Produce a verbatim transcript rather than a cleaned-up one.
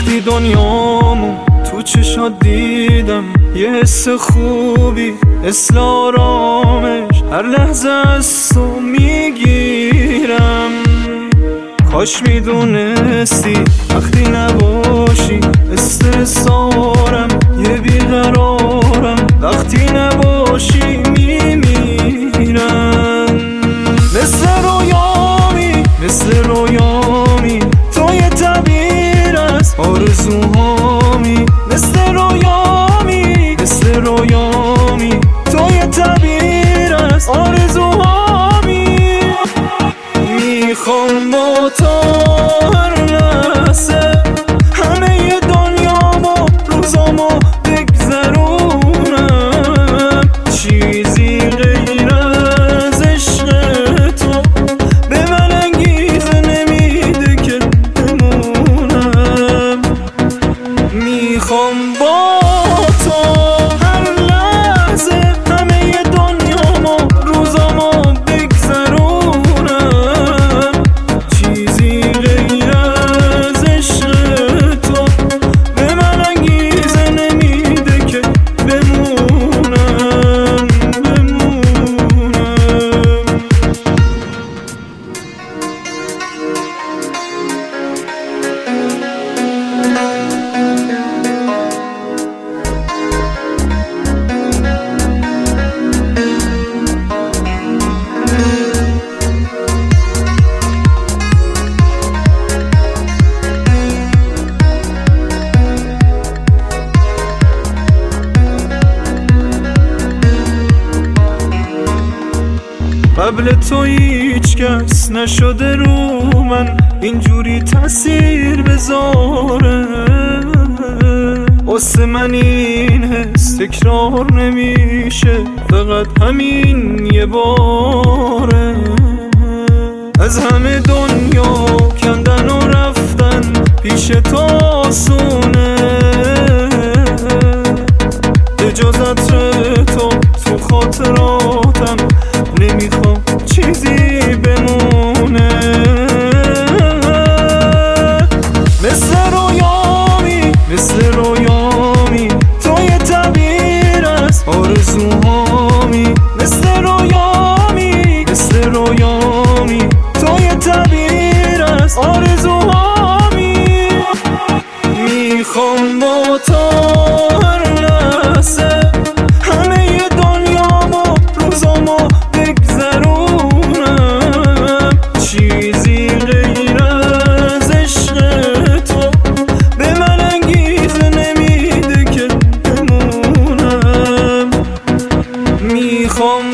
وقتی دنیامو تو چشات دیدم یه حس خوبی مثل آرامش هر لحظه از تو میگیرم. کاش میدونستی وقتی نباشی استرسارم یه بیقرارم وقتی نباشی میمیرم. مثل رویامی مثل رویامی تو یه تعبیر از آرزوهامی. مثل رویامی مثل رویامی تو یه تعبیر از آرزوهامی. میخوام با تو هر لحظه همه دنیامو روزامو بگذرونم. چیزی غیر از عشق تو به من انگیزه نمیده که بمونم. میخوام با تو هر لحظه همه دنیامو روزامو بگذرونم. چیزی غیر از عشق تو به من انگیزه نمیده که بمونم بمونم. قبل تو هیچ کس نشده رو من اینجوری تأثیر بذاره. واسه من این حس تکرار نمیشه فقط همین یه باره. از همه دنیا کندن و رفتن پیش تو آسونه. اجازت تو تو خاطراتم نمیخوام چیزی بمونه. مثل رویامی مثل رویامی تو یه تعبیر از آرزوهامی. مثل رویامی مثل رویامی تو یه تعبیر از آرزوهامی. میخوام با تو هر لحظه همه دنیامو روزامو بگذرونم. چیزی غیر از عشق تو به من انگیزه نمیده که بمونم. میخوام